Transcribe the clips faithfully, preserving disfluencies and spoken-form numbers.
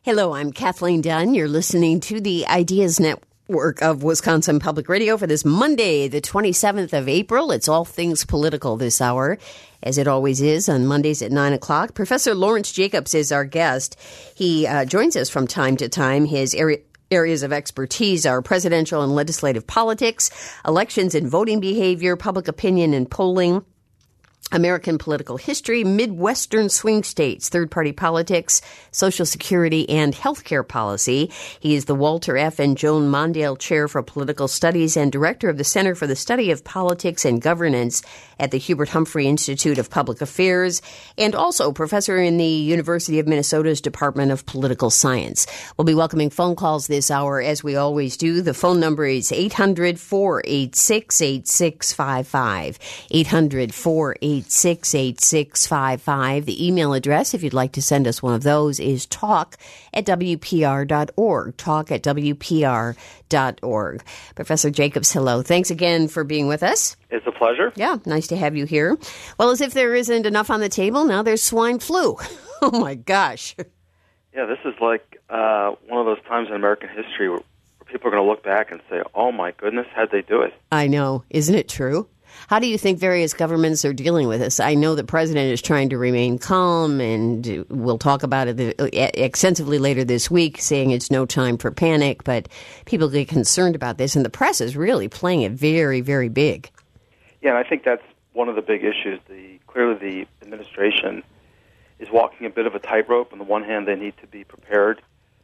Hello, I'm Kathleen Dunn. You're listening to the Ideas Network of Wisconsin Public Radio for this Monday, the twenty-seventh of April. It's all things political this hour, as it always is on Mondays at nine o'clock. Professor Lawrence Jacobs is our guest. He uh, joins us from time to time. His area Areas of expertise are presidential and legislative politics, elections and voting behavior, public opinion and polling, American political history, Midwestern swing states, third-party politics, Social Security, and healthcare policy. He is the Walter F. and Joan Mondale Chair for Political Studies and Director of the Center for the Study of Politics and Governance at the Hubert Humphrey Institute of Public Affairs, and also professor in the University of Minnesota's Department of Political Science. We'll be welcoming phone calls this hour, as we always do. The phone number is eight hundred, four eight six, eight six five five, eight hundred, four eight six, eight six five five. The email address, if you'd like to send us one of those, is talk at w p r dot org, talk at w p r dot org. Professor Jacobs, hello. Thanks again for being with us. It's a pleasure. Yeah, nice to have you here. Well, as if there isn't enough on the table, now there's swine flu. Oh, my gosh. Yeah, this is like uh, one of those times in American history where, where people are going to look back and say, oh, my goodness, how'd they do it? I know. Isn't it true? How do you think various governments are dealing with this? I know the president is trying to remain calm, and we'll talk about it extensively later this week, saying it's no time for panic, but people get concerned about this, and the press is really playing it very, very big. Yeah, and I think that's one of the big issues. The clearly, the administration is walking a bit of a tightrope. On the one hand, they need to be prepared,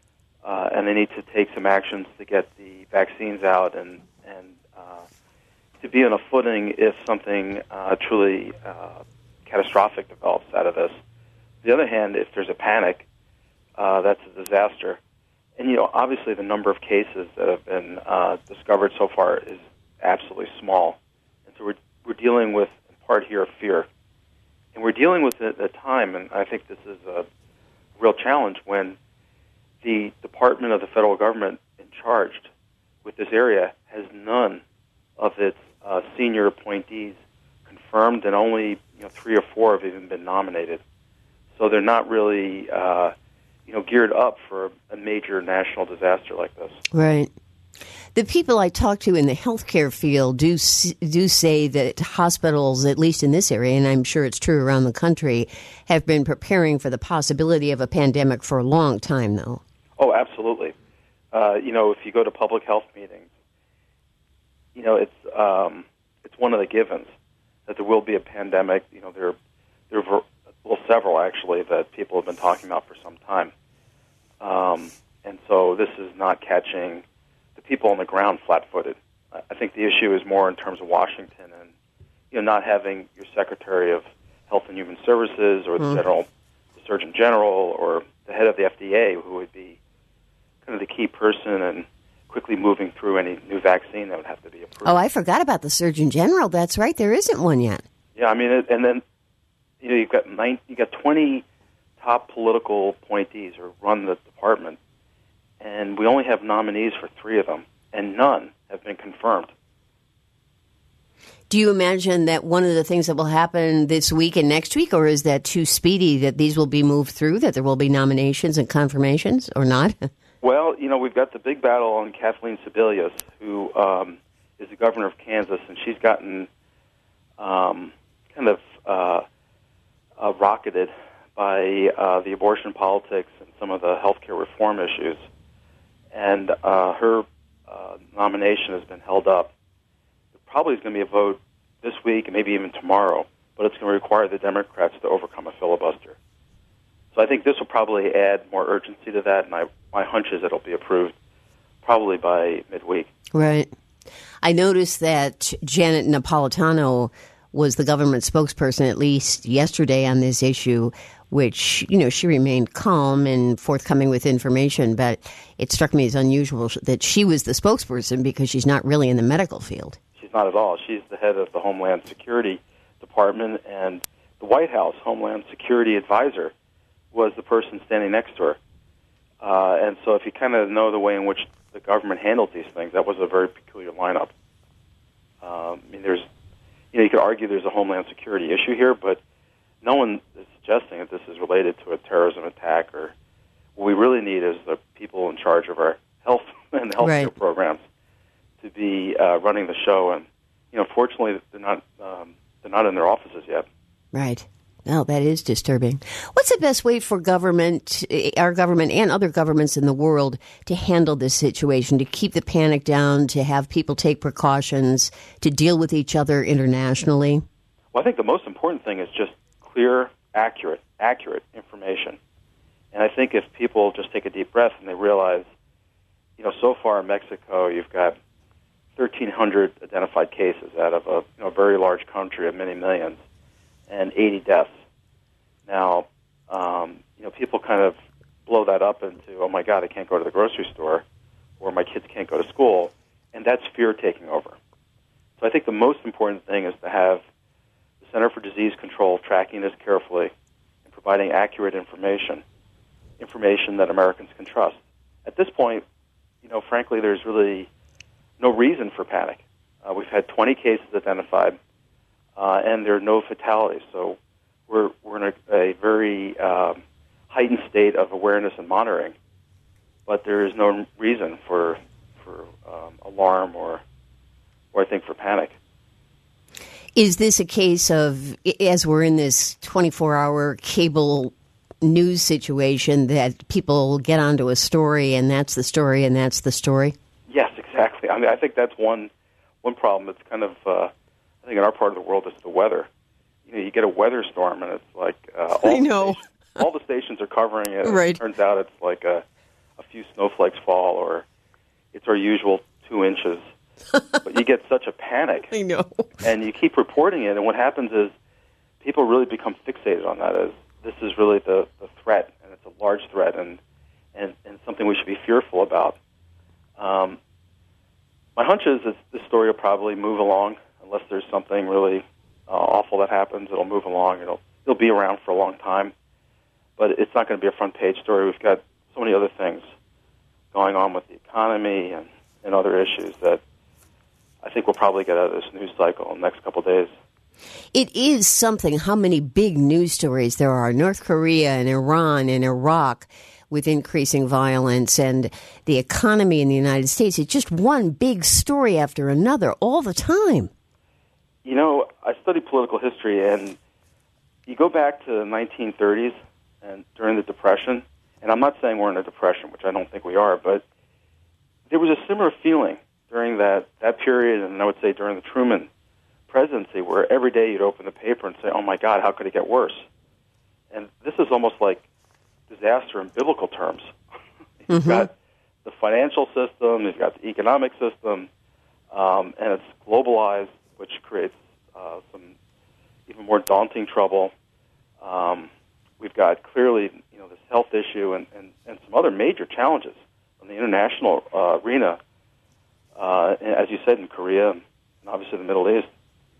uh, and they need to take some actions to get the vaccines out and, and uh, to be on a footing if something uh, truly uh, catastrophic develops out of this. On the other hand, if there's a panic, uh, that's a disaster. And, you know, obviously the number of cases that have been uh, discovered so far is absolutely small. And so we're, we're dealing with, in part here, fear. And we're dealing with it at a time, and I think this is a real challenge, when the Department of the federal government in charge with this area has none of its uh, senior appointees confirmed, and only you know three or four have even been nominated. So they're not really uh, you know geared up for a major national disaster like this. Right. The people I talk to in the healthcare field do do say that hospitals, at least in this area, and I'm sure it's true around the country, have been preparing for the possibility of a pandemic for a long time, though. Oh, absolutely. Uh, you know, if you go to public health meetings, you know, it's um, it's one of the givens that there will be a pandemic. You know, there there are well several actually that people have been talking about for some time, um, and so this is not catching the people on the ground flat-footed. I think the issue is more in terms of Washington and you know not having your Secretary of Health and Human Services or the mm. general, the Surgeon General or the head of the F D A, who would be kind of the key person and quickly moving through any new vaccine that would have to be approved. Oh, I forgot about the Surgeon General. That's right. There isn't one yet. Yeah, I mean, it, and then you know you've got nine, you got twenty top political appointees who run the department, and we only have nominees for three of them, and none have been confirmed. Do you imagine that one of the things that will happen this week and next week, or is that too speedy that these will be moved through, that there will be nominations and confirmations, or not? Well, you know, we've got the big battle on Kathleen Sebelius, who um, is the governor of Kansas, and she's gotten um, kind of uh, uh, rocketed by uh, the abortion politics and some of the healthcare reform issues. And uh, her uh, nomination has been held up. There probably is going to be a vote this week and maybe even tomorrow, but it's going to require the Democrats to overcome a filibuster. So I think this will probably add more urgency to that, and I, my hunch is it'll be approved probably by midweek. Right. I noticed that Janet Napolitano was the government spokesperson, at least yesterday, on this issue, which, you know, she remained calm and forthcoming with information, but it struck me as unusual that she was the spokesperson because she's not really in the medical field. She's not at all. She's the head of the Homeland Security Department, and the White House Homeland Security Advisor was the person standing next to her. Uh, and so if you kind of know the way in which the government handles these things, that was a very peculiar lineup. Um, I mean, there's, you know, you could argue there's a Homeland Security issue here, but no one is suggesting that this is related to a terrorism attack or What we really need is the people in charge of our health and healthcare Right. programs to be uh, running the show. And you know, fortunately, they're not um, they're not in their offices yet. Right. No, that is disturbing. What's the best way for government, our government and other governments in the world, to handle this situation, to keep the panic down, to have people take precautions, to deal with each other internationally? Well, I think the most important thing is just clear, accurate, accurate information. And I think if people just take a deep breath and they realize, you know, so far in Mexico, you've got thirteen hundred identified cases out of a you know, very large country of many millions, and eighty deaths. Now, um, you know, people kind of blow that up into, oh my God, I can't go to the grocery store, or my kids can't go to school, and that's fear taking over. So I think the most important thing is to have the Center for Disease Control tracking this carefully and providing accurate information, information that Americans can trust. At this point, you know, frankly, there's really no reason for panic. Uh, we've had twenty cases identified, uh, and there are no fatalities. So we're we're in a, a very um, heightened state of awareness and monitoring, but there is no reason for for um, alarm or or I think for panic. Is this a case of, as we're in this twenty-four hour cable news situation, that people get onto a story and that's the story and that's the story? Yes, exactly. I mean, I think that's one one problem. It's kind of, uh, I think in our part of the world, it's the weather. You know, you get a weather storm and it's like uh, all I know. The stations, all the stations are covering it. Right. It turns out it's like a, a few snowflakes fall, or it's our usual two inches. But you get such a panic. I know. And you keep reporting it, and what happens is people really become fixated on that as this is really the, the threat, and it's a large threat, and, and, and something we should be fearful about. Um, my hunch is that this story will probably move along unless there's something really uh, awful that happens. It'll move along. It'll it'll be around for a long time, but it's not going to be a front page story. We've got so many other things going on with the economy and, and other issues that I think we'll probably get out of this news cycle in the next couple of days. It is something how many big news stories there are. North Korea and Iran and Iraq with increasing violence, and the economy in the United States. It's just one big story after another all the time. You know, I study political history, and you go back to the nineteen thirties and during the Depression, and I'm not saying we're in a depression, which I don't think we are, but there was a similar feeling during that, that period, and I would say during the Truman presidency, where every day you'd open the paper and say, oh my God, how could it get worse? And this is almost like disaster in biblical terms. You've mm-hmm. got the financial system, you've got the economic system, um, and it's globalized, which creates uh, some even more daunting trouble. Um, we've got clearly, you know, this health issue and, and, and some other major challenges on the international uh, arena, uh, as you said, in Korea and obviously the Middle East.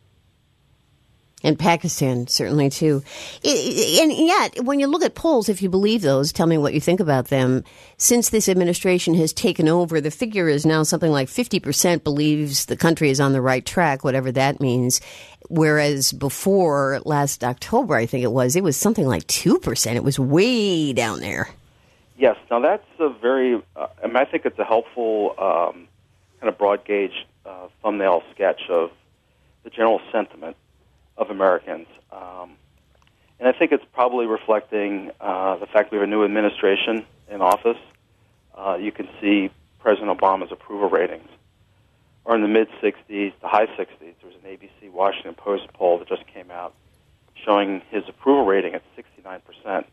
And Pakistan, certainly, too. And yet, when you look at polls, if you believe those, tell me what you think about them. Since this administration has taken over, the figure is now something like fifty percent believes the country is on the right track, whatever that means. Whereas before, last October, I think it was, it was something like two percent. It was way down there. Yes. Now, that's a very, uh, I mean, I think it's a helpful um, kind of broad gauge uh, thumbnail sketch of the general sentiment of Americans. Um, and I think it's probably reflecting uh, the fact we have a new administration in office. Uh, you can see President Obama's approval ratings are in the mid-sixties, the high sixties. There was an A B C Washington Post poll that just came out showing his approval rating at sixty-nine percent.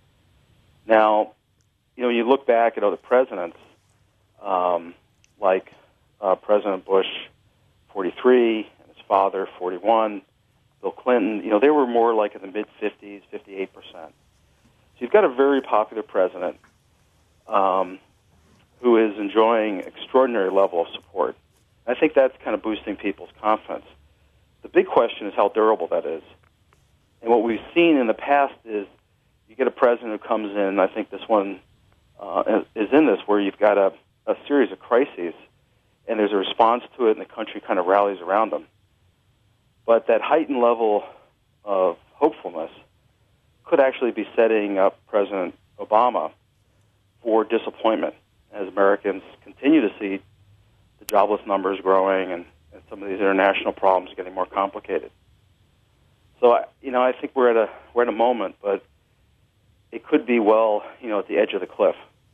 Now, you know, you look back at other presidents, um, like uh, President Bush, forty-three, and his father, forty-one, Bill Clinton, you know, they were more like in the mid-fifties, fifty-eight percent. So you've got a very popular president um, who is enjoying extraordinary level of support. I think that's kind of boosting people's confidence. The big question is how durable that is. And what we've seen in the past is you get a president who comes in, and I think this one uh, is in this, where you've got a, a series of crises, and there's a response to it, and the country kind of rallies around them. But that heightened level of hopefulness could actually be setting up President Obama for disappointment as Americans continue to see the jobless numbers growing and, and some of these international problems getting more complicated. So, you know, I think we're at a we're at a moment, but it could be, well, you know, at the edge of the cliff.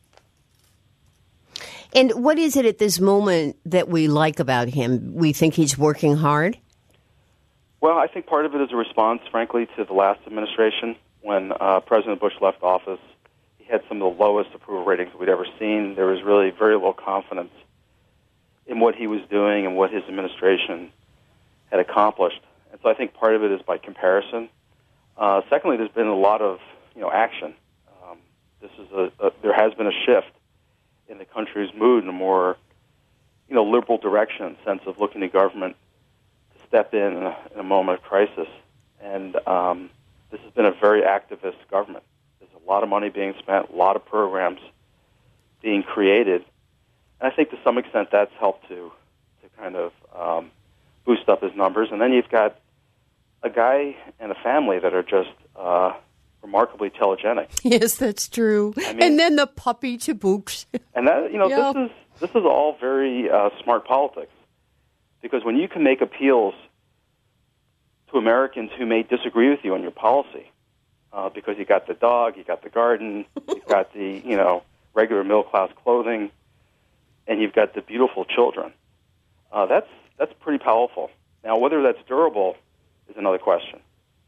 And what is it at this moment that we like about him? We think he's working hard? Well, I think part of it is a response, frankly, to the last administration. When uh, President Bush left office, he had some of the lowest approval ratings we'd ever seen. There was really very little confidence in what he was doing and what his administration had accomplished. And so I think part of it is by comparison. Uh, secondly, there's been a lot of, you know, action. Um, this is a, a there has been a shift in the country's mood in a more, you know, liberal direction, sense of looking to government to step in in a, in a moment of crisis. And um, this has been a very activist government. There's a lot of money being spent, a lot of programs being created. And I think to some extent that's helped to to kind of um, boost up his numbers. And then you've got a guy and a family that are just uh, remarkably telegenic. Yes, that's true. I mean, and then the puppy to boot. And that, you know, yeah. this is this is all very uh, smart politics, because when you can make appeals to Americans who may disagree with you on your policy, uh, because you got the dog, you got the garden, you've got the, you know, regular middle class clothing, and you've got the beautiful children. Uh, that's that's pretty powerful. Now, whether that's durable is another question.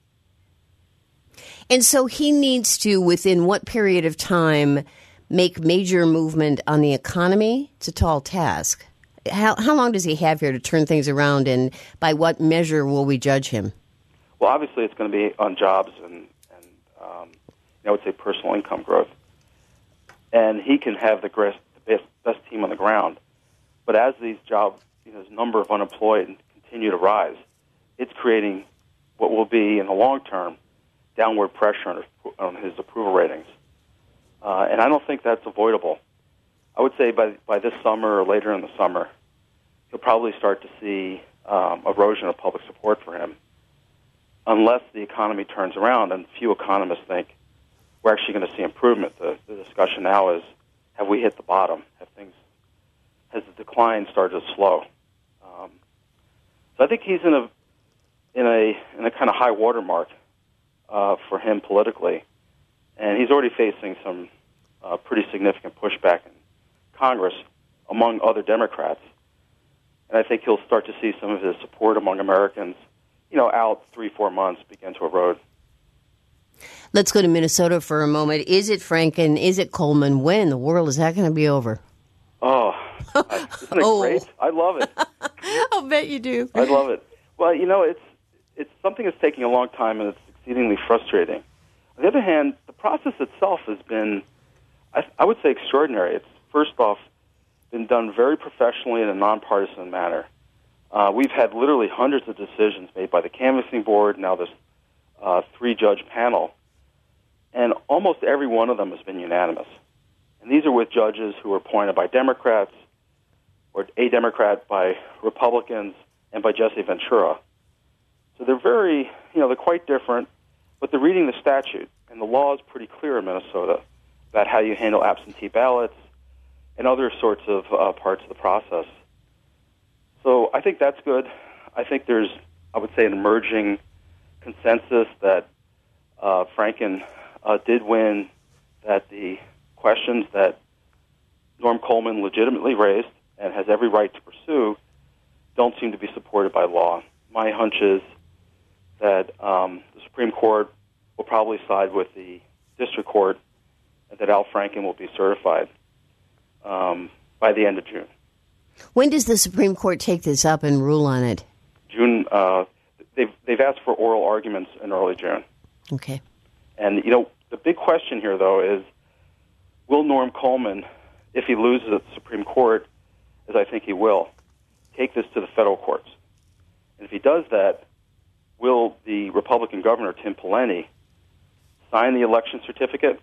And so he needs to, within what period of time, make major movement on the economy? It's a tall task. How how long does he have here to turn things around, and by what measure will we judge him? Well, obviously it's going to be on jobs and, and um, I would say personal income growth. And he can have the best, best, best team on the ground. But as these jobs, you know, this number of unemployed continue to rise, it's creating what will be, in the long term, downward pressure on his, on his approval ratings. Uh, and I don't think that's avoidable. I would say by by this summer or later in the summer, you'll probably start to see um, erosion of public support for him, unless the economy turns around. And few economists think we're actually going to see improvement. The, the discussion now is, have we hit the bottom? Have things, has the decline started to slow? Um, so I think he's in a in a in a kind of high water mark uh, for him politically, and he's already facing some uh, pretty significant pushback in Congress among other Democrats. And I think he'll start to see some of his support among Americans, you know, out three, four months begin to erode. Let's go to Minnesota for a moment. Is it Franken? Is it Coleman? When in the world is that going to be over? Oh, I, isn't it oh. great? I love it. I'll bet you do. I love it. Well, you know, it's it's something that's taking a long time, and it's exceedingly frustrating. On the other hand, the process itself has been, I, I would say, extraordinary. It's, first off, been done very professionally in a nonpartisan manner. Uh, we've had literally hundreds of decisions made by the canvassing board, now this uh, three-judge panel, and almost every one of them has been unanimous. And these are with judges who were appointed by Democrats, or a Democrat by Republicans, and by Jesse Ventura. So they're very, you know, they're quite different, but they're reading the statute, and the law is pretty clear in Minnesota about how you handle absentee ballots and other sorts of uh, parts of the process. So I think that's good. I think there's, I would say, an emerging consensus that uh, Franken uh, did win, that the questions that Norm Coleman legitimately raised and has every right to pursue don't seem to be supported by law. My hunch is that um, the Supreme Court will probably side with the district court and that Al Franken will be certified um, by the end of June. When does the Supreme Court take this up and rule on it? June. Uh, they've they've asked for oral arguments in early June. Okay. And you know, the big question here, though, is will Norm Coleman, if he loses at the Supreme Court, as I think he will, take this to the federal courts? And if he does that, will the Republican governor, Tim Pawlenty, sign the election certificate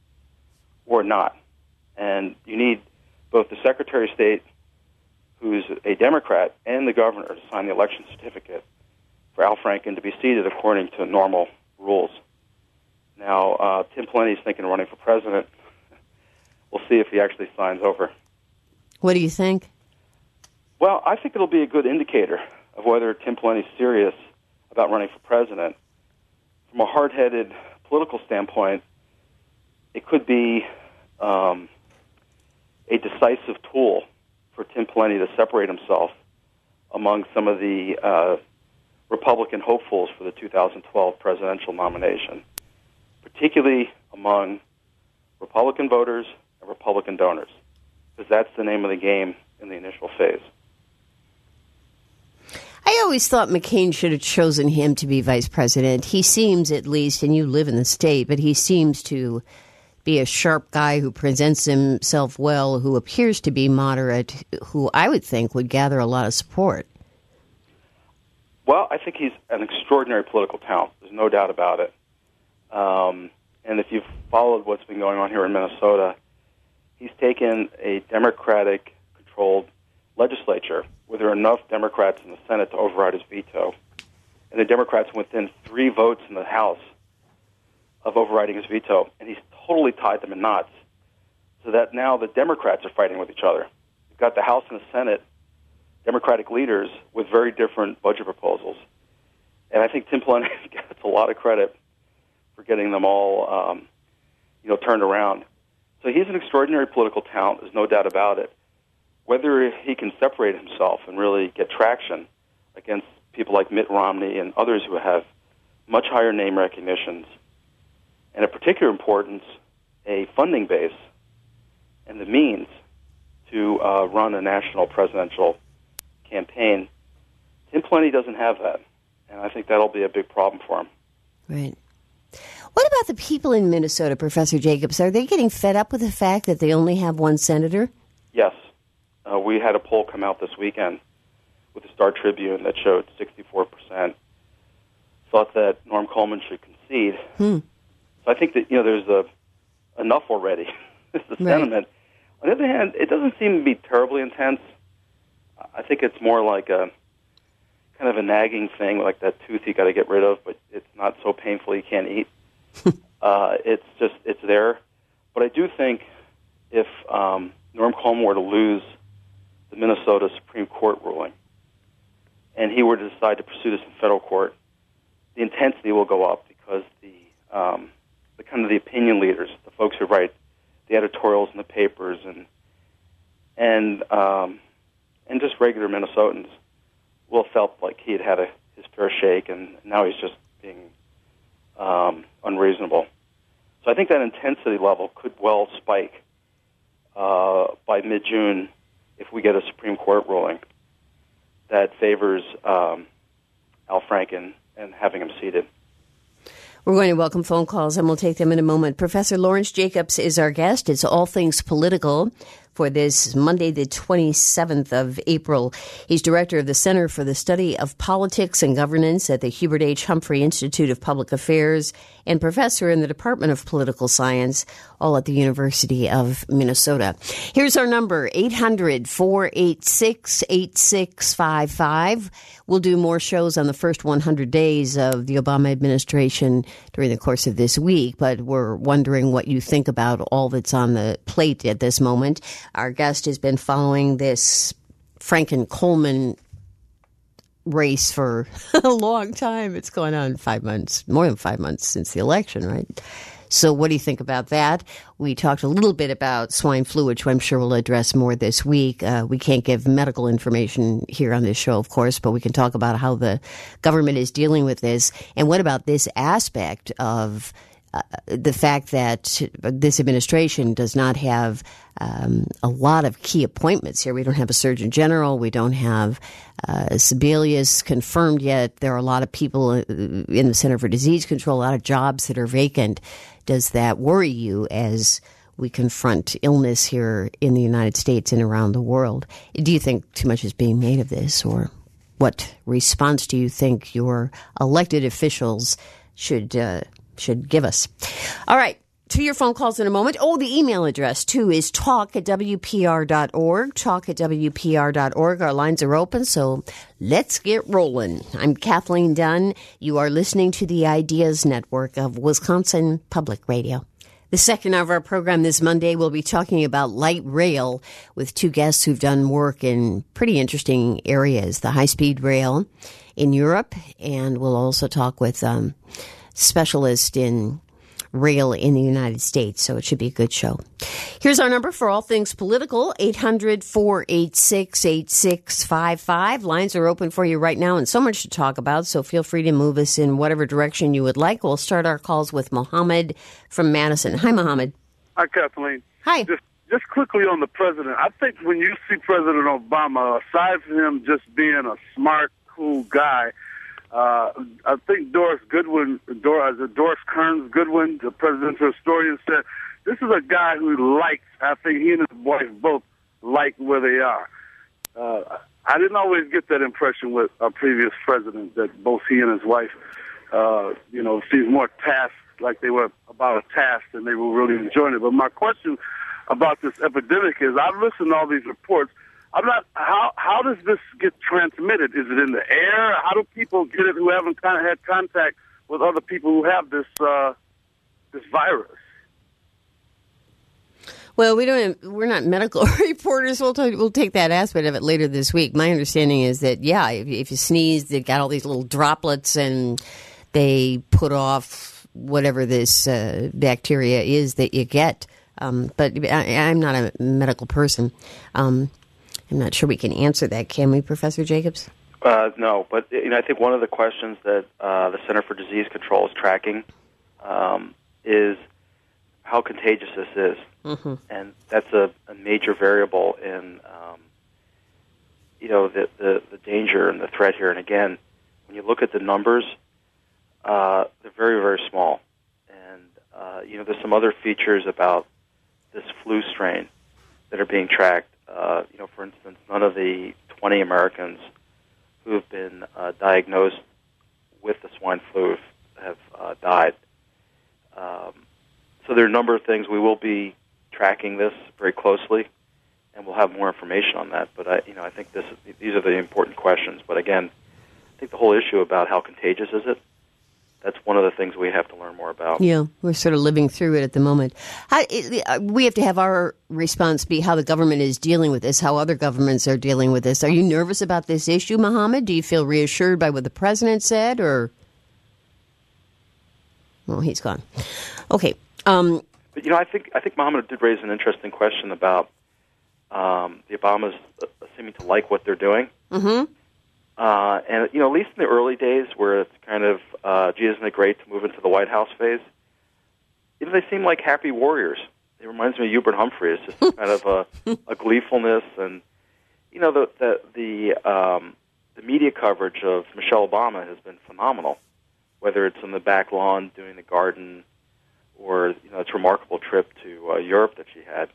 or not? And you need both the Secretary of State, who's a Democrat, and the governor to sign the election certificate for Al Franken to be seated according to normal rules. Now, uh, Tim Pawlenty is thinking of running for president. we'll see if he actually signs over. What do you think? Well, I think it'll be a good indicator of whether Tim Pawlenty's serious about running for president. From a hard-headed political standpoint, it could be um, a decisive tool for Tim Pawlenty to separate himself among some of the uh, Republican hopefuls for the two thousand twelve presidential nomination, particularly among Republican voters and Republican donors, because that's the name of the game in the initial phase. I always thought McCain should have chosen him to be vice president. He seems, at least, and you live in the state, but he seems to be a sharp guy who presents himself well, who appears to be moderate, who I would think would gather a lot of support. Well, I think he's an extraordinary political talent. There's no doubt about it. Um, and if you've followed what's been going on here in Minnesota, he's taken a Democratic-controlled legislature where there are enough Democrats in the Senate to override his veto. And the Democrats within three votes in the House of overriding his veto, and he's totally tied them in knots, so that now the Democrats are fighting with each other. You've got the House and the Senate Democratic leaders with very different budget proposals. And I think Tim Pawlenty gets a lot of credit for getting them all um, you know, turned around. So he's an extraordinary political talent, there's no doubt about it. Whether he can separate himself and really get traction against people like Mitt Romney and others who have much higher name recognitions, and of particular importance, a funding base and the means to uh, run a national presidential campaign, Tim Pawlenty doesn't have that, and I think that'll be a big problem for him. Right. What about the people in Minnesota, Professor Jacobs? Are they getting fed up with the fact that they only have one senator? Yes. Uh, we had a poll come out this weekend with the Star Tribune that showed sixty-four percent thought that Norm Coleman should concede. Hmm. So I think that, you know, there's a enough already. It's the Right. sentiment. On the other hand, it doesn't seem to be terribly intense. I think it's more like a kind of a nagging thing, like that tooth you got to get rid of, but it's not so painful you can't eat. uh, it's just, it's there. But I do think if um, Norm Coleman were to lose the Minnesota Supreme Court ruling and he were to decide to pursue this in federal court, the intensity will go up because the um, the kind of the opinion leaders, the folks who write the editorials in the papers, and and um, and just regular Minnesotans will have felt like he had had a, his fair shake, and now he's just being um, unreasonable. So I think that intensity level could well spike uh, by mid-June if we get a Supreme Court ruling that favors um, Al Franken and having him seated. We're going to welcome phone calls, and we'll take them in a moment. Professor Lawrence Jacobs is our guest. It's All Things Political for this Monday, the twenty-seventh of April. He's director of the Center for the Study of Politics and Governance at the Hubert H. Humphrey Institute of Public Affairs and professor in the Department of Political Science, all at the University of Minnesota. Here's our number, eight hundred, four eight six, eight six five five. We'll do more shows on the first one hundred days of the Obama administration during the course of this week, but we're wondering what you think about all that's on the plate at this moment. Our guest has been following this Franken-Coleman race for a long time. It's going on five months, more than five months since the election, right? So what do you think about that? We talked a little bit about swine flu, which I'm sure we'll address more this week. Uh, we can't give medical information here on this show, of course, but we can talk about how the government is dealing with this. And what about this aspect of uh, the fact that this administration does not have um, a lot of key appointments here? We don't have a Surgeon General. We don't have uh, Sebelius confirmed yet. There are a lot of people in the Center for Disease Control, a lot of jobs that are vacant. Does that worry you as we confront illness here in the United States and around the world? Do you think too much is being made of this, or what response do you think your elected officials should uh, should give us? All right. To your phone calls in a moment. Oh, the email address, too, is talk at W P R dot org, talk at W P R dot org. Our lines are open, so let's get rolling. I'm Kathleen Dunn. You are listening to the Ideas Network of Wisconsin Public Radio. The second hour of our program this Monday, we'll be talking about light rail with two guests who've done work in pretty interesting areas, the high-speed rail in Europe, and we'll also talk with um, specialist in rail in the United States, so it should be a good show. Here's our number for all things political, eight hundred, four eight six, eight six five five. Lines are open for you right now, and so much to talk about, so feel free to move us in whatever direction you would like. We'll start our calls with Mohammed from Madison. Hi, Mohammed. Hi, Kathleen. Hi. Just, just quickly on the president, I think when you see President Obama, aside from him just being a smart, cool guy, Uh, I think Doris Goodwin, Dor, Doris Kearns Goodwin, the presidential historian, said this is a guy who likes, I think he and his wife both like where they are. Uh, I didn't always get that impression with our previous president, that both he and his wife, uh, you know, seemed more tasked, like they were about a task and they were really enjoying it. But my question about this epidemic is, I've listened to all these reports. I'm not. How how does this get transmitted? Is it in the air? How do people get it who haven't kind of had contact with other people who have this uh, this virus? Well, we don't. We're not medical reporters. We'll talk, we'll take that aspect of it later this week. My understanding is that yeah, if, if you sneeze, they've got all these little droplets, and they put off whatever this uh, bacteria is that you get. Um, but I, I'm not a medical person. Um, I'm not sure we can answer that, can we, Professor Jacobs? Uh, no, but you know, I think one of the questions that uh, the Center for Disease Control is tracking um, is how contagious this is, mm-hmm. and that's a, a major variable in um, you know the, the the danger and the threat here. And again, when you look at the numbers, uh, they're very very small, and uh, you know there's some other features about this flu strain that are being tracked. Uh, you know, for instance, none of the twenty Americans who have been uh, diagnosed with the swine flu have uh, died. Um, so there are a number of things. We will be tracking this very closely, and we'll have more information on that. But I, you know, I think this is, these are the important questions. But again, I think the whole issue about how contagious is it, that's one of the things we have to learn more about. Yeah, we're sort of living through it at the moment. How, we have to have our response be how the government is dealing with this, how other governments are dealing with this. Are you nervous about this issue, Mohammed? Do you feel reassured by what the president said, or? Well, he's gone. Okay. Um, but, you know, I think I think Mohammed did raise an interesting question about um, the Obamas seeming to like what they're doing. Mm-hmm. Uh, and, you know, at least in the early days where it's kind of, uh, gee, isn't it great to move into the White House phase, you know, they seem like happy warriors. It reminds me of Hubert Humphrey. It's just kind of a, a gleefulness. And, you know, the the the, um, the media coverage of Michelle Obama has been phenomenal, whether it's on the back lawn doing the garden or, you know, its remarkable trip to uh, Europe that she had.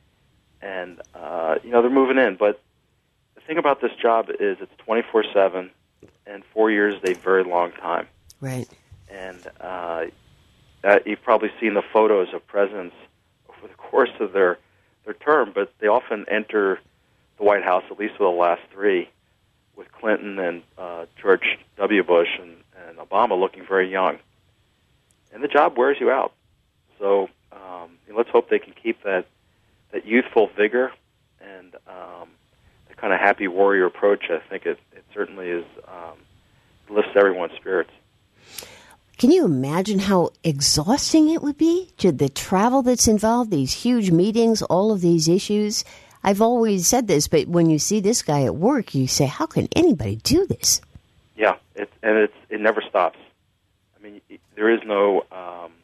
And, uh, you know, they're moving in. But the thing about this job is it's twenty-four seven, and four years is a very long time. Right. And uh, uh, you've probably seen the photos of presidents over the course of their, their term, but they often enter the White House, at least for the last three, with Clinton and uh, George W. Bush and, and Obama looking very young. And the job wears you out. So um, let's hope they can keep that, that youthful vigor and um, the kind of happy warrior approach. I think it, it certainly is um, lifts everyone's spirits. Can you imagine how exhausting it would be? To the travel that's involved, these huge meetings, all of these issues. I've always said this, but when you see this guy at work, you say, how can anybody do this? Yeah, it, and it's, it never stops. I mean, there is no... Um,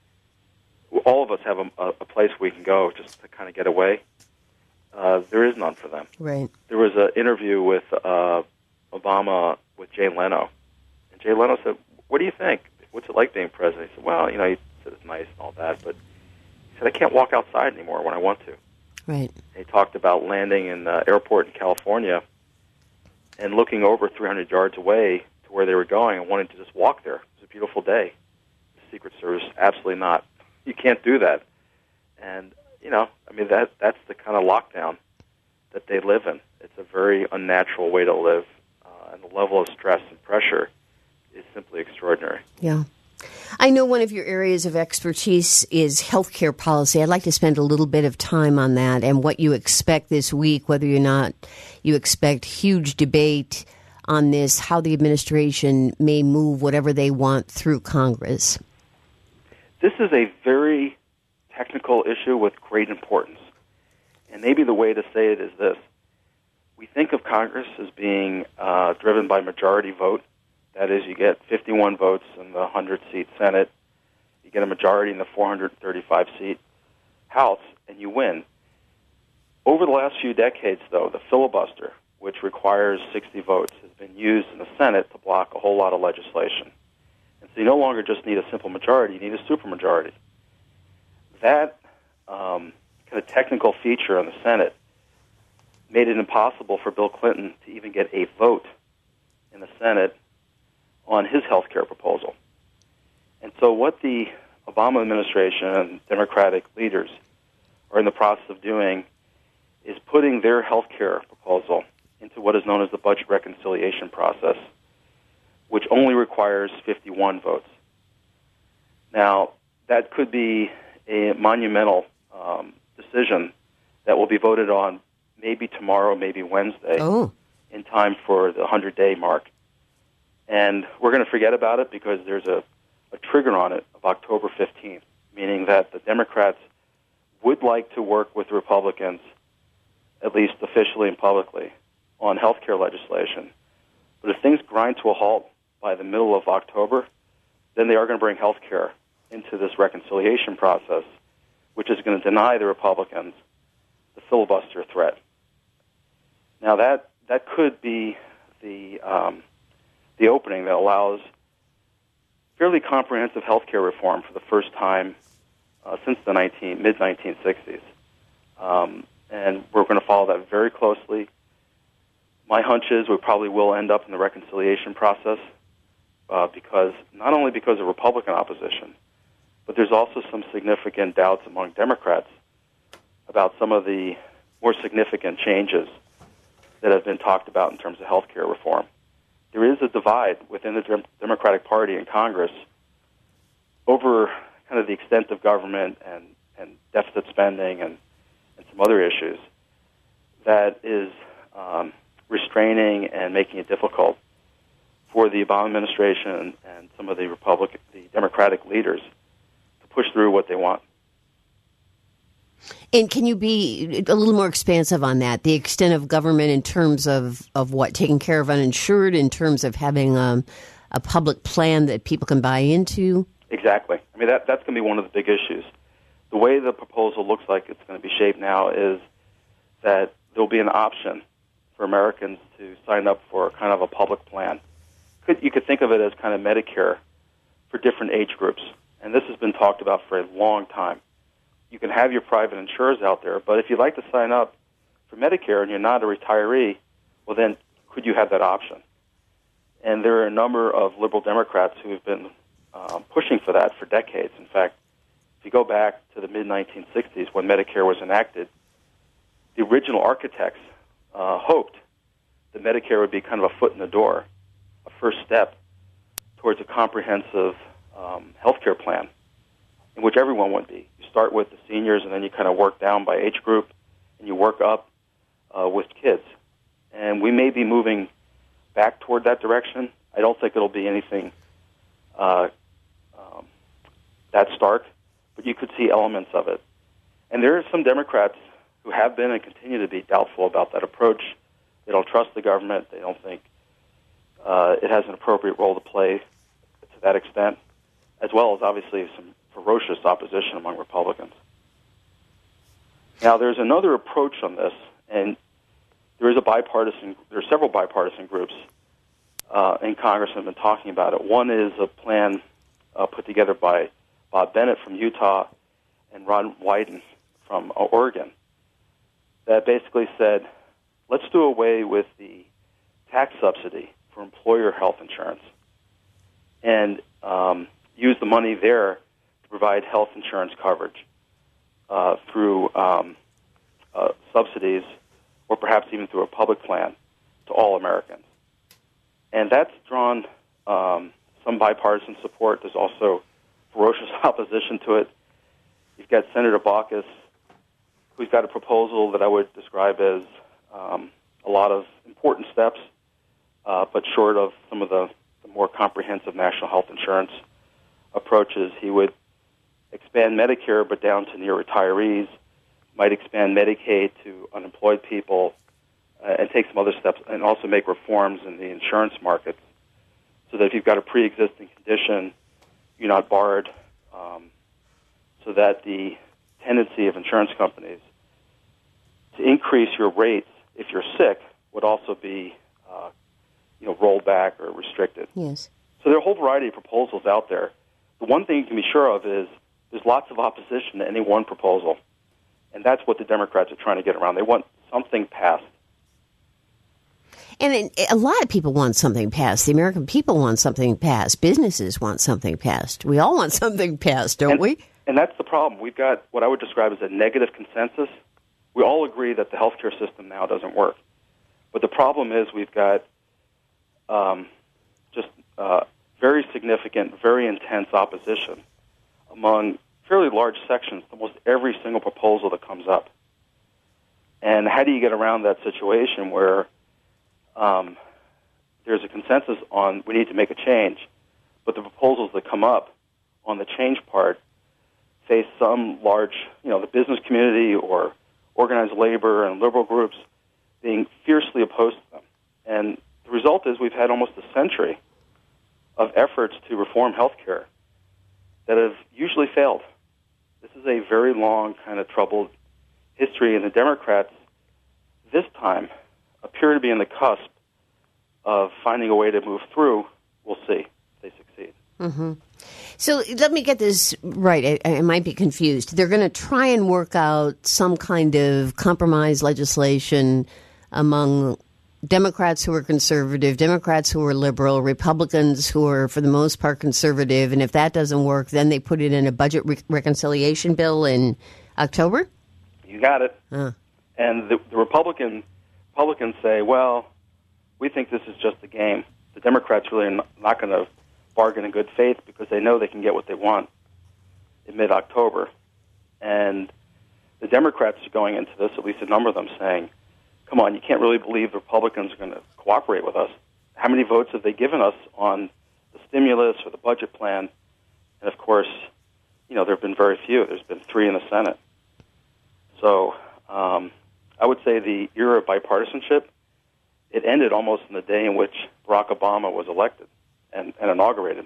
all of us have a, a place we can go just to kind of get away. Uh, there is none for them. Right. There was an interview with uh, Obama with Jay Leno, and Jay Leno said, what do you think? What's it like being president? He said, well, you know, he said it's nice and all that, but he said, I can't walk outside anymore when I want to. Right. And he talked about landing in the airport in California and looking over three hundred yards away to where they were going and wanting to just walk there. It was a beautiful day. The Secret Service, absolutely not. You can't do that. And, you know, I mean, that that's the kind of lockdown that they live in. It's a very unnatural way to live, uh, and the level of stress and pressure is simply extraordinary. Yeah. I know one of your areas of expertise is healthcare policy. I'd like to spend a little bit of time on that and what you expect this week, whether or not you expect huge debate on this, how the administration may move whatever they want through Congress. This is a very technical issue with great importance. And maybe the way to say it is this. We think of Congress as being uh, driven by majority vote. That is, you get fifty-one votes in the one hundred seat Senate, you get a majority in the four hundred thirty-five seat House, and you win. Over the last few decades, though, the filibuster, which requires sixty votes, has been used in the Senate to block a whole lot of legislation. And so you no longer just need a simple majority, you need a supermajority. That um, kind of technical feature in the Senate made it impossible for Bill Clinton to even get a vote in the Senate on his health care proposal. And so what the Obama administration and Democratic leaders are in the process of doing is putting their health care proposal into what is known as the budget reconciliation process, which only requires fifty-one votes. Now, that could be a monumental um, decision that will be voted on maybe tomorrow, maybe Wednesday, oh. in time for the hundred-day mark. And we're going to forget about it because there's a, a trigger on it of October fifteenth, meaning that the Democrats would like to work with the Republicans, at least officially and publicly, on health care legislation. But if things grind to a halt by the middle of October, then they are going to bring health care into this reconciliation process, which is going to deny the Republicans the filibuster threat. Now, that, that could be the... Um, the opening that allows fairly comprehensive health care reform for the first time uh, since the mid nineteen sixties. Um, and we're going to follow that very closely. My hunch is we probably will end up in the reconciliation process uh, because not only because of Republican opposition, but there's also some significant doubts among Democrats about some of the more significant changes that have been talked about in terms of health care reform. There is a divide within the Democratic Party in Congress over kind of the extent of government and, and deficit spending and, and some other issues that is um, restraining and making it difficult for the Obama administration and some of the Republican, the Democratic leaders to push through what they want. And can you be a little more expansive on that? The extent of government in terms of, of what? Taking care of uninsured, in terms of having um, a public plan that people can buy into? Exactly. I mean, that that's going to be one of the big issues. The way the proposal looks like it's going to be shaped now is that there will be an option for Americans to sign up for kind of a public plan. Could, you could think of it as kind of Medicare for different age groups. And this has been talked about for a long time. You can have your private insurers out there, but if you'd like to sign up for Medicare and you're not a retiree, well, then could you have that option? And there are a number of liberal Democrats who have been um, pushing for that for decades. In fact, if you go back to the mid nineteen sixties when Medicare was enacted, the original architects uh, hoped that Medicare would be kind of a foot in the door, a first step towards a comprehensive um, health care plan in which everyone would be. You start with the seniors, and then you kind of work down by age group, and you work up uh, with kids. And we may be moving back toward that direction. I don't think it'll be anything uh, um, that stark, but you could see elements of it. And there are some Democrats who have been and continue to be doubtful about that approach. They don't trust the government. They don't think uh, it has an appropriate role to play to that extent, as well as obviously some ferocious opposition among Republicans. Now, there's another approach on this, and there is a bipartisan. There are several bipartisan groups uh, in Congress that have been talking about it. One is a plan uh, put together by Bob Bennett from Utah and Ron Wyden from uh, Oregon that basically said, let's do away with the tax subsidy for employer health insurance and um, use the money there to provide health insurance coverage uh, through um, uh, subsidies or perhaps even through a public plan to all Americans. And that's drawn um, some bipartisan support. There's also ferocious opposition to it. You've got Senator Baucus, who's got a proposal that I would describe as um, a lot of important steps, uh, but short of some of the, the more comprehensive national health insurance approaches. He would expand Medicare, but down to near retirees, might expand Medicaid to unemployed people, uh, and take some other steps, and also make reforms in the insurance markets so that if you've got a pre-existing condition, you're not barred, um, so that the tendency of insurance companies to increase your rates if you're sick would also be, uh, you know, rolled back or restricted. Yes. So there are a whole variety of proposals out there. The one thing you can be sure of is there's lots of opposition to any one proposal, and that's what the Democrats are trying to get around. They want something passed. And it, a lot of people want something passed. The American people want something passed. Businesses want something passed. We all want something passed, don't and, we? And that's the problem. We've got what I would describe as a negative consensus. We all agree that the healthcare system now doesn't work. But the problem is we've got um, just uh, very significant, very intense opposition among fairly large sections to almost every single proposal that comes up. And how do you get around that situation where um, there's a consensus on we need to make a change, but the proposals that come up on the change part face some large, you know, the business community or organized labor and liberal groups being fiercely opposed to them. And the result is we've had almost a century of efforts to reform healthcare that have usually failed. This is a very long, kind of troubled history, and the Democrats this time appear to be in the cusp of finding a way to move through. We'll see if they succeed. Mm-hmm. So let me get this right. I, I might be confused. They're going to try and work out some kind of compromise legislation among Democrats who are conservative, Democrats who are liberal, Republicans who are, for the most part, conservative. And if that doesn't work, then they put it in a budget re- reconciliation bill in October? You got it. Uh. And the, the Republican, Republicans say, well, we think this is just a game. The Democrats really are not, not going to bargain in good faith because they know they can get what they want in mid-October. And the Democrats are going into this, at least a number of them, saying, come on, you can't really believe the Republicans are going to cooperate with us. How many votes have they given us on the stimulus or the budget plan? And, of course, you know, there have been very few. There's been three in the Senate. So um, I would say the era of bipartisanship, it ended almost in the day in which Barack Obama was elected and, and inaugurated.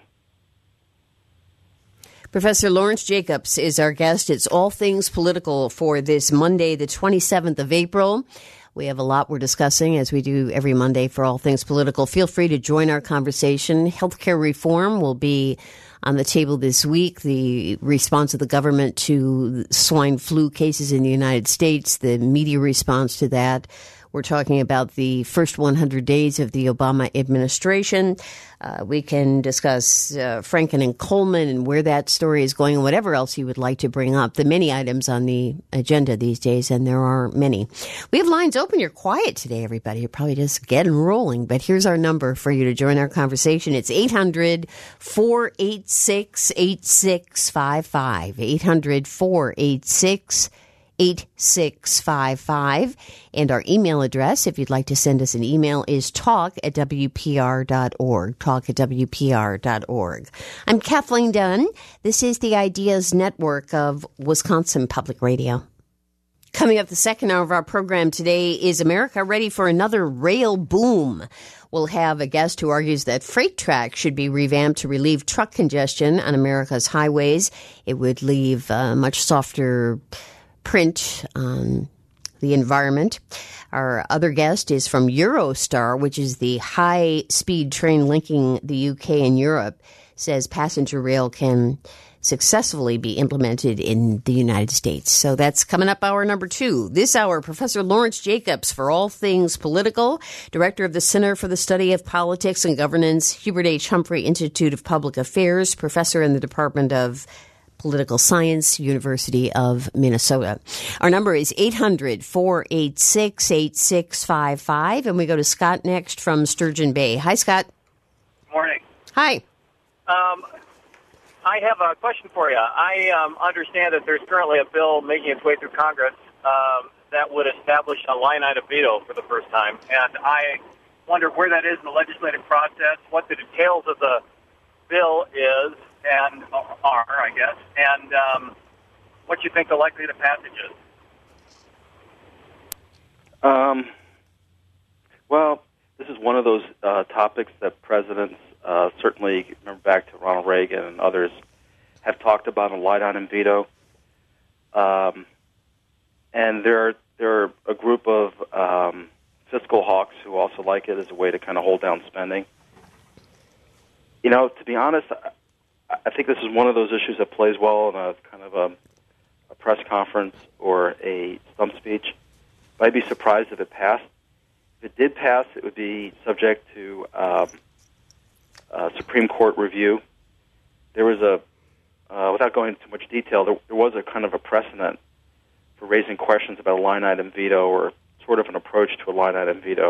Professor Lawrence Jacobs is our guest. It's All Things Political for this Monday, the twenty-seventh of April. We have a lot we're discussing, as we do every Monday for All Things Political. Feel free to join our conversation. Healthcare reform will be on the table this week. The response of the government to swine flu cases in the United States, the media response to that. We're talking about the first one hundred days of the Obama administration. Uh, we can discuss uh, Franken and Coleman and where that story is going and whatever else you would like to bring up. The many items on the agenda these days, and there are many. We have lines open. You're quiet today, everybody. You're probably just getting rolling. But here's our number for you to join our conversation. It's eight hundred, four eight six, eight six five five. eight hundred, four eight six, eight six five five. And our email address, if you'd like to send us an email, is talk at W P R dot org. Talk at W P R dot org. I'm Kathleen Dunn. This is the Ideas Network of Wisconsin Public Radio. Coming up the second hour of our program today, is America ready for another rail boom? We'll have a guest who argues that freight tracks should be revamped to relieve truck congestion on America's highways. It would leave a much softer print on the environment. Our other guest is from Eurostar, which is the high-speed train linking the U K and Europe, says passenger rail can successfully be implemented in the United States. So that's coming up hour number two. This hour, Professor Lawrence Jacobs for All Things Political, Director of the Center for the Study of Politics and Governance, Hubert H. Humphrey Institute of Public Affairs, Professor in the Department of Political Science, University of Minnesota. Our number is eight hundred, four eight six, eight six five five, and we go to Scott next from Sturgeon Bay. Hi, Scott. Morning. Hi. Um, I have a question for you. I um, understand that there's currently a bill making its way through Congress um, that would establish a line-item veto for the first time, and I wonder where that is in the legislative process, what the details of the bill is and are, I guess, and um, what you think the likelihood of passage is. Um, well, this is one of those uh, topics that presidents, uh, certainly remember back to Ronald Reagan and others, have talked about a line-item veto. Um, and there are, there are a group of um, fiscal hawks who also like it as a way to kind of hold down spending. You know, to be honest, I, I think this is one of those issues that plays well in a kind of a, a press conference or a stump speech. I'd be surprised if it passed. If it did pass, it would be subject to um, uh, Supreme Court review. There was a, uh, without going into too much detail, there, there was a kind of a precedent for raising questions about a line-item veto or sort of an approach to a line-item veto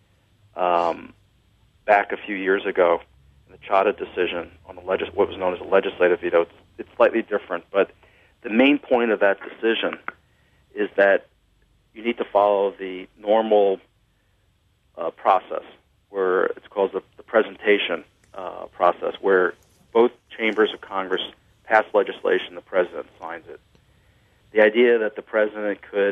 um, back a few years ago in the Chadha decision on the legis- what was known as a legislative veto. It's, it's slightly different, but the main point of that decision is that you need to follow the normal uh, process, where it's called the, the presentation uh, process, where both chambers of Congress pass legislation, the president signs it. The idea that the president could,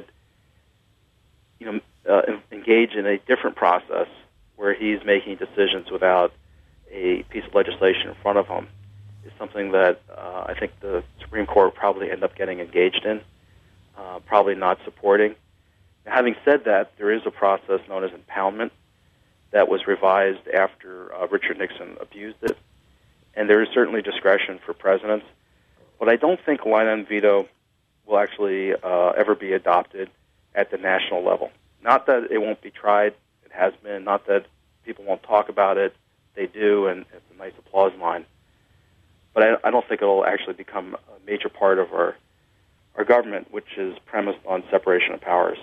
you know, uh, engage in a different process where he's making decisions without a piece of legislation in front of him is something that uh, I think the Supreme Court will probably end up getting engaged in, uh, probably not supporting. Now, having said that, there is a process known as impoundment that was revised after uh, Richard Nixon abused it, and there is certainly discretion for presidents. But I don't think a line-item veto will actually uh, ever be adopted at the national level. Not that it won't be tried, it has been. Not that people won't talk about it, they do, and it's a nice applause line. But I, I don't think it will actually become a major part of our our government, which is premised on separation of powers.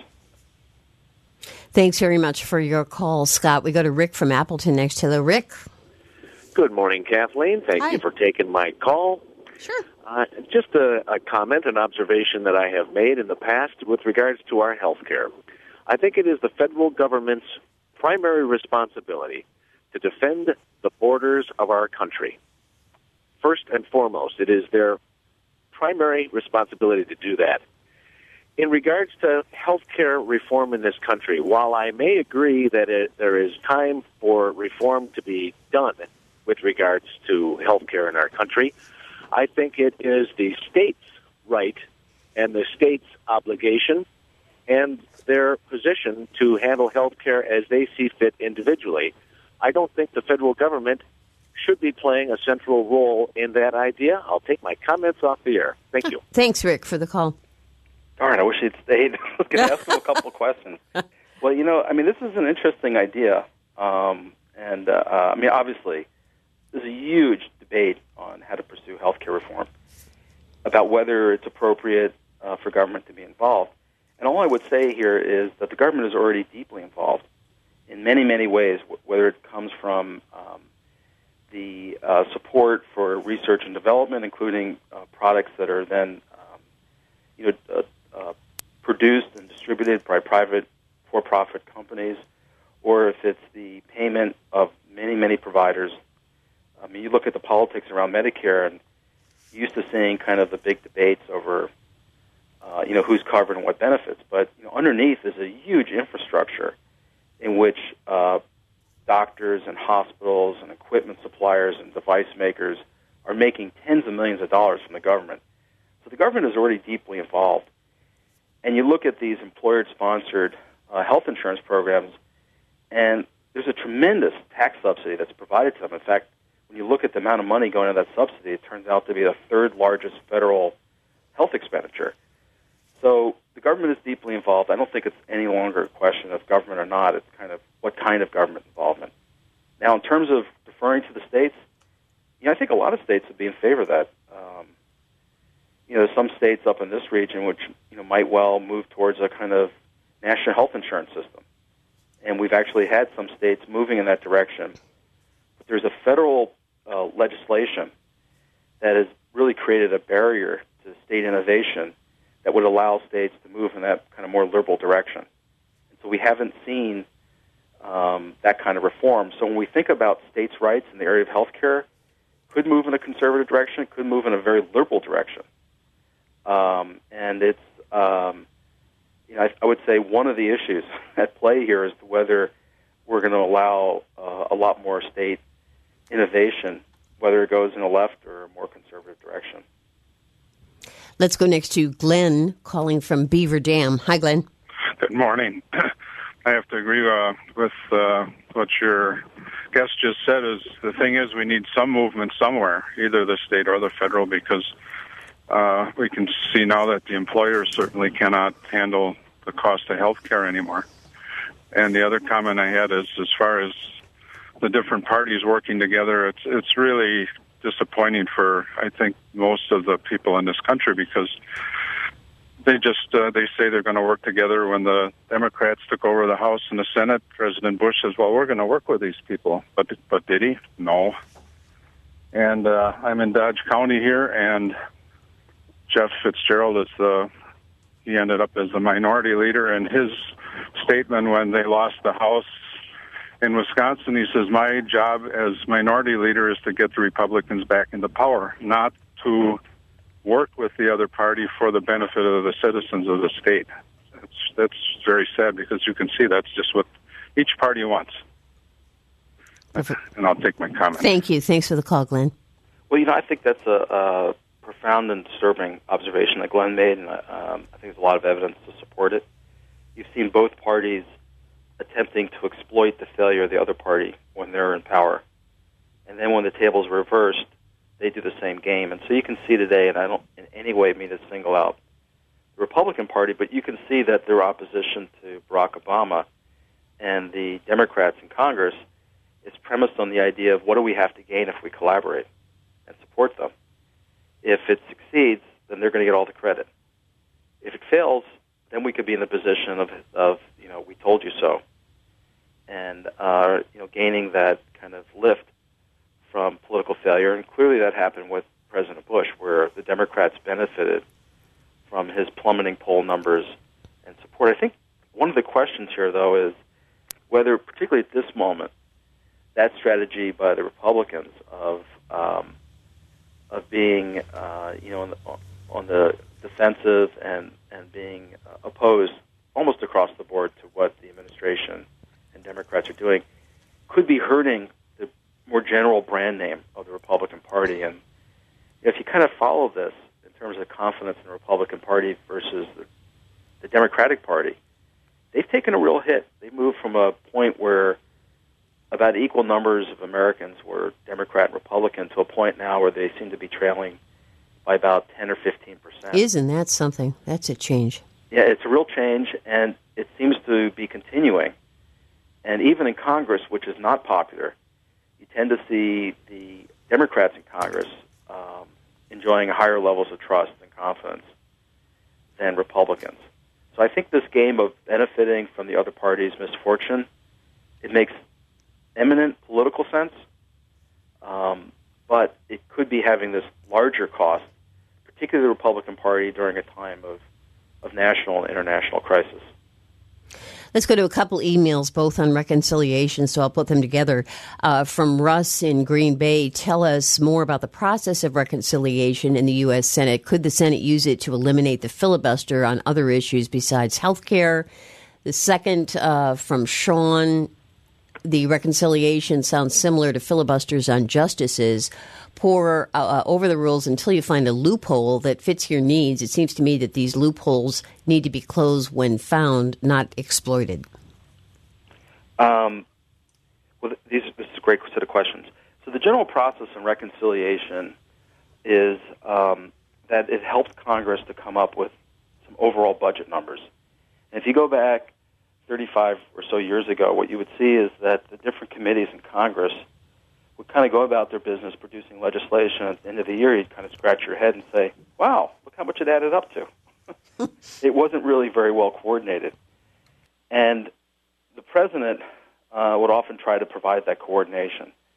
Thanks very much for your call, Scott. We go to Rick from Appleton next. Hello, Rick. Good morning, Kathleen. Thank Hi. you for taking my call. Sure. Uh, just a, a comment, an observation that I have made in the past with regards to our health care. I think it is the federal government's primary responsibility to defend the borders of our country. First and foremost, it is their primary responsibility to do that. In regards to health care reform in this country, while I may agree that it, there is time for reform to be done with regards to health care in our country, I think it is the state's right and the state's obligation and their position to handle health care as they see fit individually. I don't think the federal government should be playing a central role in that idea. I'll take my comments off the air. Thank you. Thanks, Rick, for the call. Darn, I wish he'd stayed. I was going to ask him a couple of questions. Well, you know, I mean, this is an interesting idea. Um, and, uh, I mean, obviously, there's a huge debate on how to pursue health care reform, about whether it's appropriate uh, for government to be involved. And all I would say here is that the government is already deeply involved in many, many ways, whether it comes from um, the uh, support for research and development, including uh, products that are then um, you know, uh, uh, produced and distributed by private for-profit companies, or if it's the payment of many, many providers. I mean, you look at the politics around Medicare, and you're used to seeing kind of the big debates over, uh, you know, who's covered and what benefits. But you know, underneath is a huge infrastructure in which uh, doctors and hospitals and equipment suppliers and device makers are making tens of millions of dollars from the government. So the government is already deeply involved. And you look at these employer-sponsored uh, health insurance programs, and there's a tremendous tax subsidy that's provided to them. In fact, when you look at the amount of money going into that subsidy, it turns out to be the third largest federal health expenditure. So the government is deeply involved. I don't think it's any longer a question of government or not. It's kind of what kind of government involvement. Now, in terms of deferring to the states, you know, I think a lot of states would be in favor of that. Um, you know, some states up in this region which, you know, might well move towards a kind of national health insurance system. And we've actually had some states moving in that direction. But there's a federal uh, legislation that has really created a barrier to state innovation that would allow states to move in that kind of more liberal direction. And so we haven't seen um, that kind of reform. So when we think about states' rights in the area of health care, could move in a conservative direction, could move in a very liberal direction. Um, and it's, um, you know, I, I would say one of the issues at play here is whether we're going to allow uh, a lot more state innovation, whether it goes in a left or a more conservative direction. Let's go next to Glenn calling from Beaver Dam. Hi, Glenn. Good morning. I have to agree uh, with uh, what your guest just said. Is the thing is we need some movement somewhere, either the state or the federal, because uh, we can see now that the employers certainly cannot handle the cost of health care anymore. And the other comment I had is, as far as the different parties working together, it's it's really disappointing for, I think, most of the people in this country, because they just uh, they say they're going to work together. When the Democrats took over the House and the Senate, President Bush says, well, we're going to work with these people. But but did he? No. And uh, I'm in Dodge County here, and Jeff Fitzgerald is the, he ended up as the minority leader, and his statement when they lost the House in Wisconsin, he says, my job as minority leader is to get the Republicans back into power, not to work with the other party for the benefit of the citizens of the state. That's, that's very sad, because you can see that's just what each party wants. Perfect. And I'll take my comment. Thank you. Thanks for the call, Glenn. Well, you know, I think that's a, a profound and disturbing observation that Glenn made, and um, I think there's a lot of evidence to support it. You've seen both parties attempting to exploit the failure of the other party when they're in power. And then when the tables are reversed, they do the same game. And so you can see today, and I don't in any way mean to single out the Republican Party, but you can see that their opposition to Barack Obama and the Democrats in Congress is premised on the idea of what do we have to gain if we collaborate and support them. If it succeeds, then they're going to get all the credit. If it fails, then we could be in the position of, of you know, we told you so, and uh, you know, gaining that kind of lift from political failure. And clearly that happened with President Bush, where the Democrats benefited from his plummeting poll numbers and support. I think one of the questions here, though, is whether, particularly at this moment, that strategy by the Republicans of um, of being, uh, you know, on the, on the defensive and and being uh, opposed almost across the board to what the administration and Democrats are doing, could be hurting the more general brand name of the Republican Party. And if you kind of follow this in terms of confidence in the Republican Party versus the, the Democratic Party, they've taken a real hit. They moved from a point where about equal numbers of Americans were Democrat and Republican to a point now where they seem to be trailing by about ten or fifteen percent. Isn't that something? That's a change. Yeah, it's a real change, and it seems to be continuing. And even in Congress, which is not popular, you tend to see the Democrats in Congress um, enjoying higher levels of trust and confidence than Republicans. So I think this game of benefiting from the other party's misfortune, it makes eminent political sense, um, but it could be having this larger cost, particularly the Republican Party during a time of, of national and international crisis. Let's go to a couple emails, both on reconciliation, so I'll put them together. Uh, from Russ in Green Bay, tell us more about the process of reconciliation in the U S. Senate. Could the Senate use it to eliminate the filibuster on other issues besides health care? The second, uh, from Sean, the reconciliation sounds similar to filibusters on justices. Pour uh, over the rules until you find a loophole that fits your needs. It seems to me that these loopholes need to be closed when found, not exploited. Um, well, these, this is a great set of questions. So the general process in reconciliation is um, that it helps Congress to come up with some overall budget numbers. And if you go back thirty-five or so years ago, what you would see is that the different committees in Congress would kind of go about their business producing legislation. At the end of the year, you'd kind of scratch your head and say, wow, look how much it added up to. It wasn't really very well coordinated. And the president uh, would often try to provide that coordination.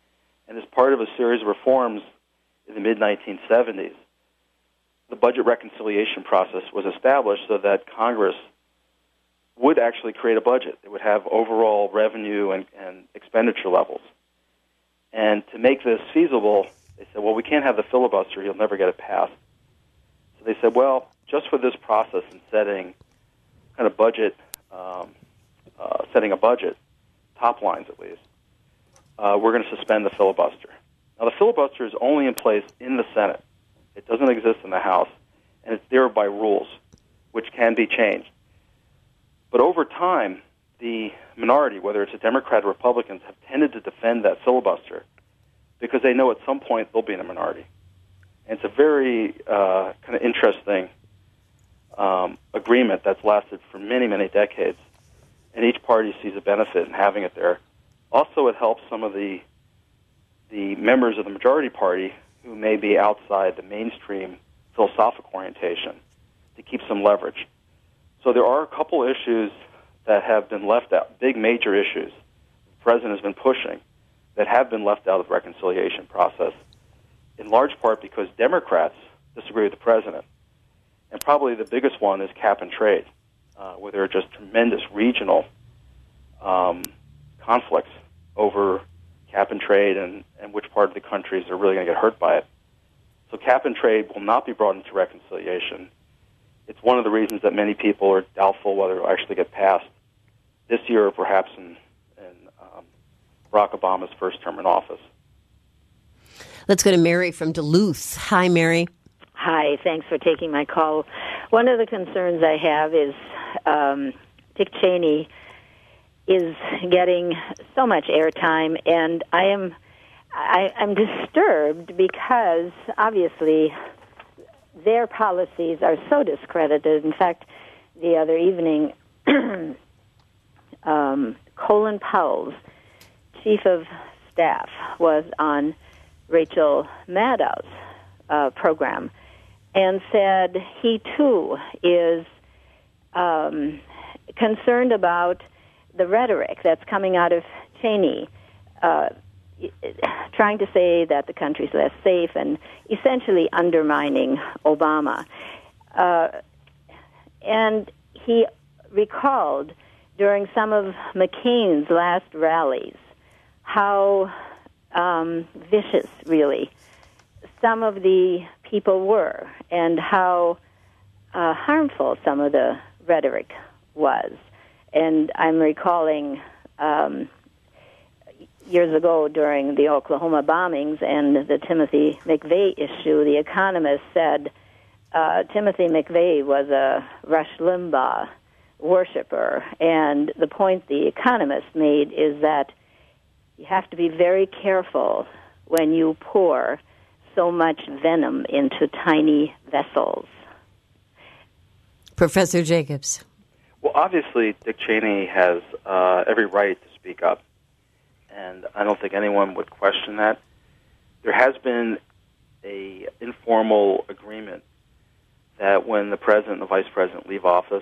And as part of a series of reforms in the mid nineteen seventies, the budget reconciliation process was established so that Congress would actually create a budget. It would have overall revenue and, and expenditure levels. And to make this feasible, they said, well, we can't have the filibuster. You'll never get it passed. So they said, well, just for this process and setting kind of budget, um, uh, setting a budget, top lines at least, uh, we're going to suspend the filibuster. Now, the filibuster is only in place in the Senate. It doesn't exist in the House, and it's there by rules, which can be changed. But over time, the minority, whether it's a Democrat or Republicans, have tended to defend that filibuster because they know at some point they'll be in a minority. And it's a very uh, kind of interesting um, agreement that's lasted for many, many decades, and each party sees a benefit in having it there. Also, it helps some of the the members of the majority party who may be outside the mainstream philosophical orientation to keep some leverage. So there are a couple issues that have been left out, big major issues the president has been pushing that have been left out of the reconciliation process, in large part because Democrats disagree with the president. And probably the biggest one is cap and trade, uh, where there are just tremendous regional um, conflicts over cap and trade and, and which part of the countries are really going to get hurt by it. So cap and trade will not be brought into reconciliation. It's one of the reasons that many people are doubtful whether it will actually get passed this year or perhaps in, in um, Barack Obama's first term in office. Let's go to Mary from Duluth. Hi, Mary. Hi, thanks for taking my call. One of the concerns I have is um, Dick Cheney is getting so much airtime, and I am I, I'm disturbed because obviously their policies are so discredited. In fact, the other evening, um, Colin Powell's chief of staff was on Rachel Maddow's uh, program and said he too is um, concerned about the rhetoric that's coming out of Cheney, uh, trying to say that the country's less safe and essentially undermining Obama. Uh, and he recalled during some of McCain's last rallies how um, vicious, really, some of the people were and how uh, harmful some of the rhetoric was. And I'm recalling um, years ago during the Oklahoma bombings and the Timothy McVeigh issue, The Economist said uh, Timothy McVeigh was a Rush Limbaugh worshiper. And the point The Economist made is that you have to be very careful when you pour so much venom into tiny vessels. Professor Jacobs. Well, obviously, Dick Cheney has uh, every right to speak up, and I don't think anyone would question that. There has been a informal agreement that when the president and the vice president leave office,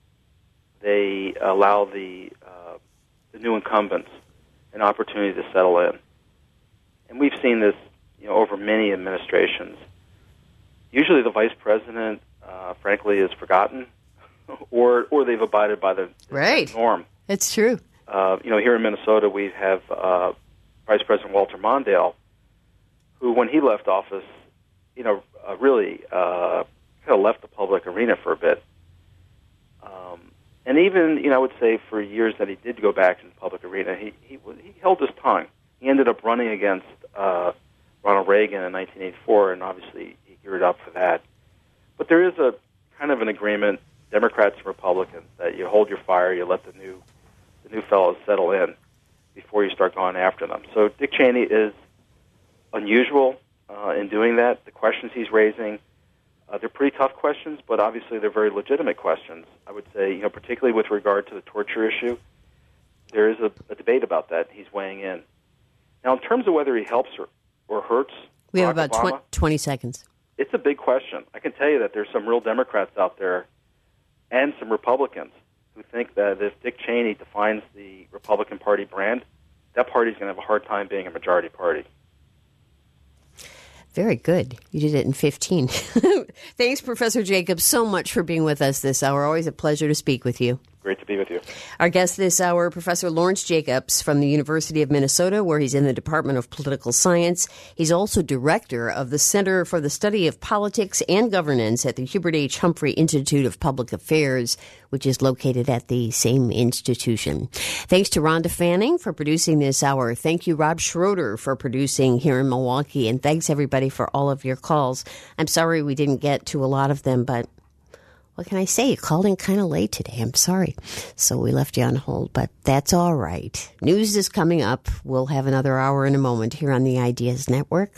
they allow the uh, the new incumbents an opportunity to settle in. And we've seen this, you know, over many administrations. Usually, the vice president, uh, frankly, is forgotten. Or, or they've abided by the, the right. norm. It's true. Uh, you know, here in Minnesota, we have uh, Vice President Walter Mondale, who, when he left office, you know, uh, really uh, kind of left the public arena for a bit. Um, and even, you know, I would say for years that he did go back in the public arena, he he, he held his tongue. He ended up running against uh, Ronald Reagan in nineteen eighty-four, and obviously he geared up for that. But there is a kind of an agreement, Democrats and Republicans, that you hold your fire, you let the new the new fellows settle in before you start going after them. So Dick Cheney is unusual uh, in doing that. The questions he's raising, uh, they're pretty tough questions, but obviously they're very legitimate questions. I would say, you know, particularly with regard to the torture issue, there is a, a debate about that. He's weighing in. Now, in terms of whether he helps or, or hurts we have Barack about Obama, tw- twenty seconds. It's a big question. I can tell you that there's some real Democrats out there and some Republicans who think that if Dick Cheney defines the Republican Party brand, that party's going to have a hard time being a majority party. Very good. You did it in fifteen. Thanks, Professor Jacobs, so much for being with us this hour. Always a pleasure to speak with you. Great to be with you. Our guest this hour, Professor Lawrence Jacobs from the University of Minnesota, where he's in the Department of Political Science. He's also director of the Center for the Study of Politics and Governance at the Hubert H. Humphrey Institute of Public Affairs, which is located at the same institution. Thanks to Rhonda Fanning for producing this hour. Thank you, Rob Schroeder, for producing here in Milwaukee. And thanks, everybody, for all of your calls. I'm sorry we didn't get to a lot of them, but what can I say? You called in kind of late today. I'm sorry. So we left you on hold, but that's all right. News is coming up. We'll have another hour in a moment here on the Ideas Network.